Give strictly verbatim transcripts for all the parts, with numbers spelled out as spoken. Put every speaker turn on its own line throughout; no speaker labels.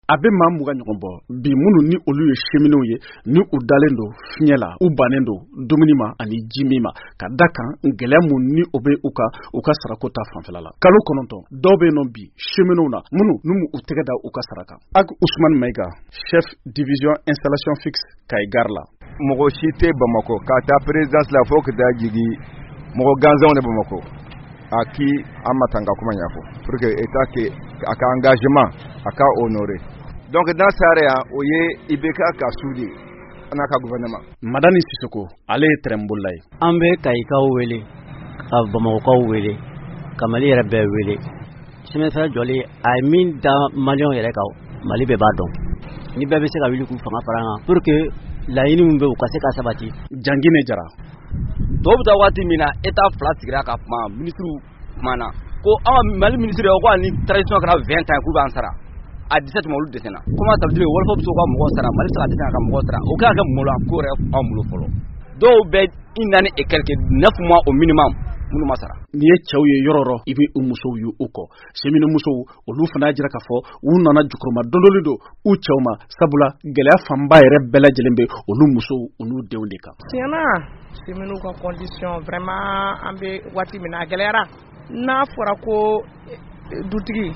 a bɛ maa mugan ɲɔgɔn bɔ bi minnu ni olu ye cheminants ye ni u dalen don fiɲɛ la u bannen don dumuni ma ani ji min ma ka da kan gɛlɛya mun ni o bɛ u ka u ka sarako ta fanfɛla la kalo kɔnɔntɔn dɔw bɛ nɔ bi cheminants na minnu n'u u tɛgɛ da u ka saraka ak Ousmane Maïga chef division installation fixe Kaygar la
mɔgɔ si tɛ Bamako ka taa présidence la fo ka taa jigi mɔgɔ gansanw de Bamako a k'i an ma tanga kuma ɲɛfɔ pour que état que a ka engagement a ka honorer donc dans ce area o ye I B K ka sudi ana ka gouvernement
Madani Sissoko ale ye trembola ye
an bɛ Kayikaw wele ka Bamakokaw wele ka Mali yɛrɛ bɛɛ wele chemin fer jɔli a ye min da maliyɛnw yɛrɛ kan Mali bɛɛ b'a dɔn ni bɛɛ bɛ se ka wuli k'u fanga fara kan pour que laɲini min bɛ u ka se ka sabati
Jangine Jara
dɔw bɛ taa waati min na état fila sigira ka kuma ministre kumana ko an Mali ministre ko ani transition kɛra vingt ans k'u b'an sara a dix-sept ma olu dɛsɛna comment ça veut dire wolofa bɛ se ka mɔgɔ sara Mali se ka dɛsɛ ka mɔgɔ sara o ka kɛ mun la ko yɛrɛ an bolo fɔlɔ dɔw bɛ i nani et quelque neuf mois au minimum minnu ma sara
ni ye cɛw ye yɔrɔ yɔrɔ i bɛ u musow ye u kɔ cheminant musow olu fana jira k'a fɔ u nana jukuruma dondoli don u cɛw ma sabula gɛlɛya fanba yɛrɛ bɛɛ lajɛlen bɛ olu musow olu denw de kan
tiɲɛna cheminant ka condition vraiment an bɛ waati min na a gɛlɛyara n'a fɔra ko dutigi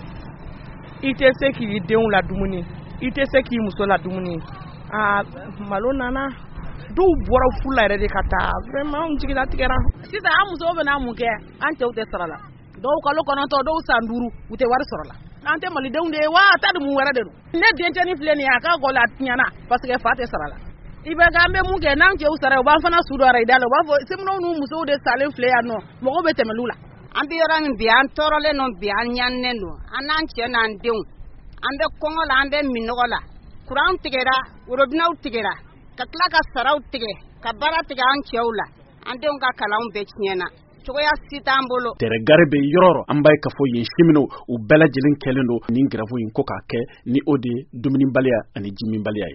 i tɛ se k'i denw la dumuni i tɛ se k'i muso la dumuni a malo nana dɔw bɔra furu la yɛrɛ de ka taa vraiment n jigila tigɛra
sisan an musow bɛna mun kɛ an cɛw tɛ sara la dɔw kalo kɔnɔntɔn dɔw san duuru u tɛ wari sɔrɔ la an tɛ malidenw de ye wa ta dun mun wɛrɛ de don ne dencɛnin filɛ nin ye a ka gɔlɛ a tiɲɛna parce que fa tɛ sara la I bɛ k'an bɛ mun kɛ n'an cɛw sara u b'an fana su dɔ i da la u b'a fɔ cheminants n'u musow de salen filɛ yan nɔ mɔgɔw bɛ tɛmɛlu la
an bɛ yɔrɔ min bi an tɔɔrɔlen don bi an ɲaninen don an n'an cɛ n'an denw an bɛ kɔngɔ la an bɛ minɔgɔ la kuran tigɛra worobinaw tigɛra ka tila ka saraw tigɛ ka baara tigɛ an cɛw la an denw ka kalanw bɛɛ tiɲɛna cogoya si t'an bolo
tɛrɛ gare bɛ yɔrɔ yɔrɔ an b'a ye k'a fɔ yen cheminants u bɛɛ lajɛlen kɛlen don nin grève in ko k'a kɛ ni o de ye dumunibaliya ani jiminbaliya ye